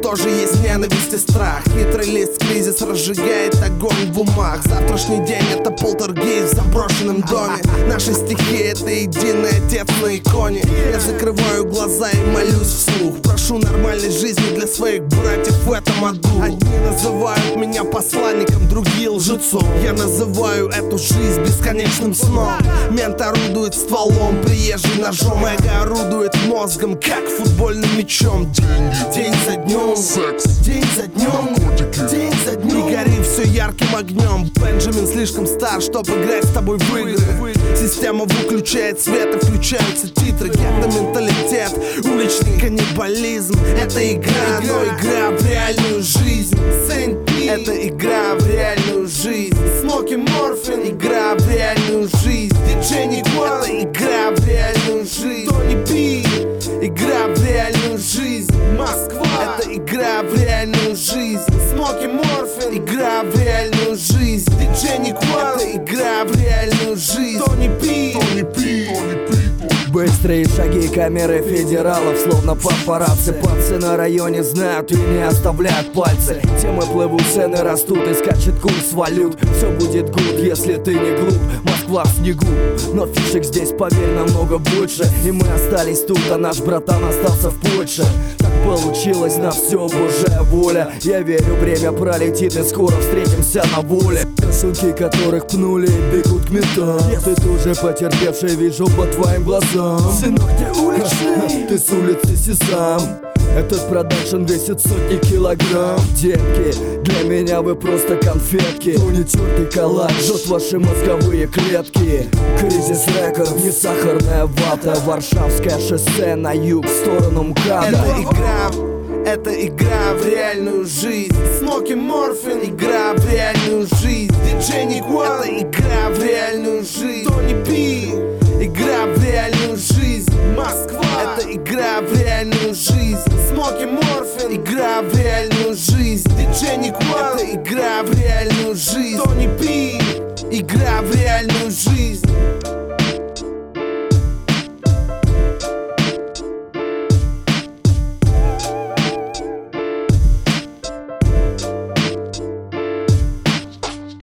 тоже есть ненависть и страх. Хитрый лист, кризис разжигает огонь в умах. Завтрашний день — это полтергейст в заброшенном доме. Наши стихи — это единый отец на иконе. Я закрываю глаза и молюсь вслух. Прошу нормальной жизни для своих братьев в этом аду. Одни называют меня посланником, другие лжецом. Я называю эту жизнь бесконечным сном. Мент орудует стволом, приезжий ножом. Эго орудует мозгом, как футбольным мячом. День за днем, секс, день за днем, день за днем. И гори все ярким огнем. Бенджамин слишком стар, чтоб играть с тобой в игры. Система выключает свет и включаются титры. Гетто-менталитет, уличный каннибализм. Это игра, но игра в реальную жизнь. Это игра в реальную жизнь. Смоки Морфин, игра в реальную жизнь. Диджей Никвал, это игра в реальную жизнь. Тони Пи, игра в реальную жизнь. Москва, это игра в реальную жизнь. Смоки Морфин, игра в реальную жизнь. Диджей Никвал, это игра в реальную жизнь. Тони Пи, Тони Пи, Тони Пи. Быстрые шаги камеры федералов, словно папарацци. Пацы на районе знают и не оставляют пальцы. Темы плывут, цены растут и скачет курс валют. Все будет гуд, если ты не глуп. Москва в снегу, но фишек здесь, поверь, намного больше. И мы остались тут, а наш братан остался в Польше. Так получилось, на все Божья воля. Я верю, время пролетит и скоро встретимся на воле. Красунки, которых пнули, бегут к ментам. Ты тоже потерпевший, вижу по твоим глазам. Сынок, ты уличный, ты с улицы Сезам. Этот продакшн весит сотни килограмм. Детки, для меня вы просто конфетки. Ну не тертый коллаж, жжет ваши мозговые клетки. Кризис рекорд, не сахарная вата. Варшавское шоссе на юг, в сторону МКАДа. Это игра в реальную жизнь. Смоки Морфин, игра в реальную жизнь. Диджей Никвал, это игра в реальную жизнь. Тони Пи, игра в реальную жизнь. Москва, это игра в реальную жизнь. Смоки Морфин, игра в реальную жизнь. Диджей Никвал, это игра в реальную жизнь. Тони Пи, игра в реальную жизнь.